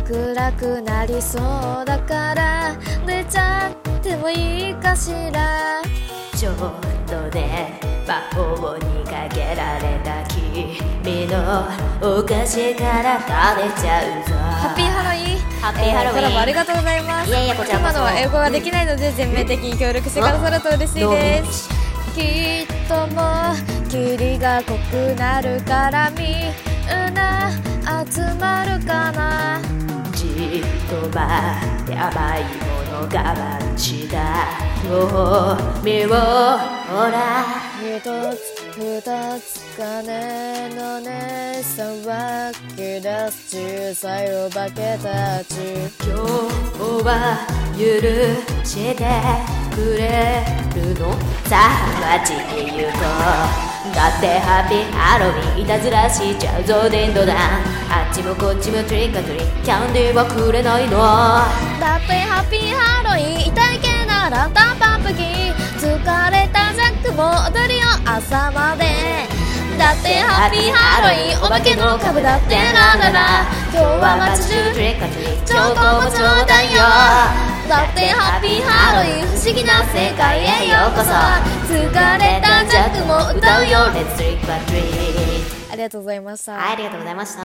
暗くなりそうだから寝ちゃってもいいかしら。 ちょっとね魔法にかけられた君のお菓子から食べちゃうぞ。 ハッピーハロウィン。 ハッピーハロウィンコラボありがとうございます。 いやいやこちらこそ今のは英語ができないので全面的に協力してくださると嬉しいです。きっともう霧が濃くなるからみんな集まるかな。 じっと待って甘いもの我慢したもう見ろほら。 一つ二つ金の姉さんはき出す小さいお化けたち。 今日は許してくれるのさあ街へ行こう。だってハッピーハロウィンいたずらしちゃうぞ電動だ。あっちもこっちもトリックアトリキャンディーはくれないの。 だってハッピーハロウィン痛いけなランタンパンプキン疲れたジャックも踊るよ朝まで。だってハッピーハロウィンお化けの株だってラララ今日は街中トリックアトリチョコもちょうだいよ。だってハッピーハロウィン不思議な世界へようこそ疲れたジャックも歌うよ Let's trick or treat。 ありがとうございました。 はいありがとうございました。